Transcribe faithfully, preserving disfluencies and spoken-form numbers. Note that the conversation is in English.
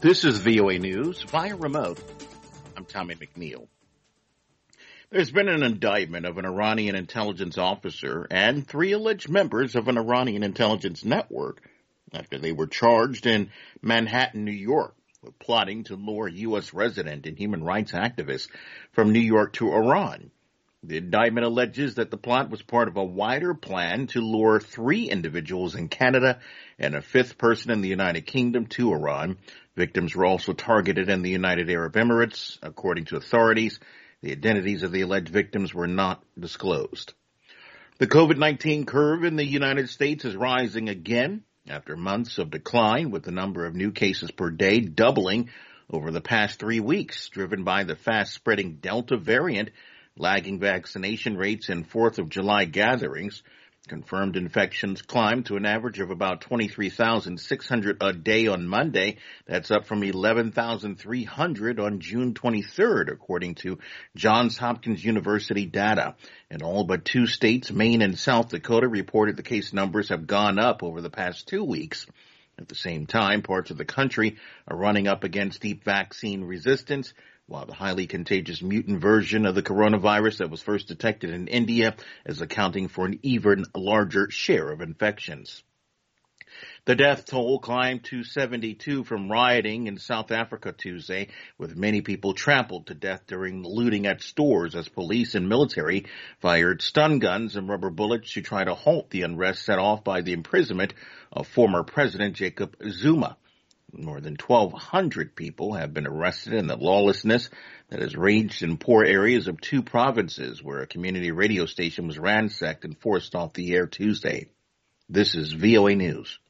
This is V O A News via remote. I'm Tommy McNeil. There's been an indictment of an Iranian intelligence officer and three alleged members of an Iranian intelligence network after they were charged in Manhattan, New York, with plotting to lure U S resident and human rights activists from New York to Iran. The indictment alleges that the plot was part of a wider plan to lure three individuals in Canada and a fifth person in the United Kingdom to Iran. Victims were also targeted in the United Arab Emirates. According to authorities, the identities of the alleged victims were not disclosed. The COVID nineteen curve in the United States is rising again after months of decline, with the number of new cases per day doubling over the past three weeks, driven by the fast-spreading Delta variant, lagging vaccination rates, and fourth of July gatherings. Confirmed infections climbed to an average of about twenty-three thousand six hundred a day on Monday. That's up from eleven thousand three hundred on June twenty-third, according to Johns Hopkins University data. In all but two states, Maine and South Dakota, reported the case numbers have gone up over the past two weeks. At the same time, parts of the country are running up against deep vaccine resistance, while the highly contagious mutant version of the coronavirus that was first detected in India is accounting for an even larger share of infections. The death toll climbed to seventy-two from rioting in South Africa Tuesday, with many people trampled to death during looting at stores as police and military fired stun guns and rubber bullets to try to halt the unrest set off by the imprisonment of former President Jacob Zuma. More than twelve hundred people have been arrested in the lawlessness that has raged in poor areas of two provinces, where a community radio station was ransacked and forced off the air Tuesday. This is V O A News.